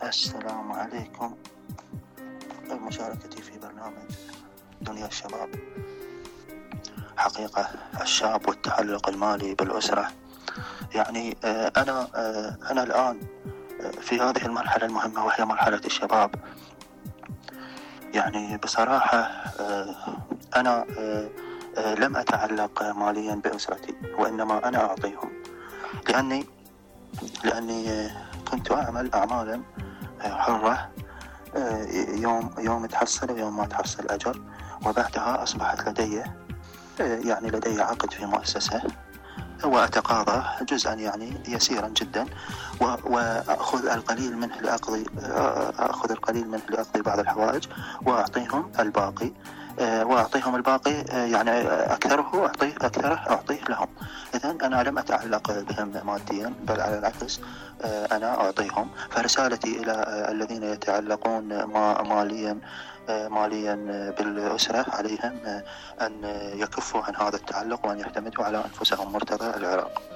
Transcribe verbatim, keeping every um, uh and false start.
السلام عليكم. مشاركتي في برنامج دنيا الشباب. حقيقة الشاب والتعلق المالي بالأسرة، يعني أنا أنا الآن في هذه المرحلة المهمة وهي مرحلة الشباب. يعني بصراحة أنا لم أتعلق ماليا بأسرتي، وإنما أنا أعطيهم، لأني لأني كنت أعمل أعمالا حرة، يوم يوم تحصل ويوم ما تحصل أجر. وبعدها أصبحت لدي يعني لدي عقد في مؤسسة، وأتقاضى جزءا يعني يسيرا جدا، وأخذ القليل منه لأقضي أخذ القليل منه لأقضي بعض الحوائج، وأعطيهم الباقي وأعطيهم الباقي يعني أكثره أعطيه أكثره أعطيه لهم. إذن أنا لم أتعلق بهم ماديا، بل على العكس أنا أعطيهم. فرسالتي إلى الذين يتعلقون ماليا ماليا بالأسرة، عليهم أن يكفوا عن هذا التعلق وأن يعتمدوا على أنفسهم. مرتضى العراق.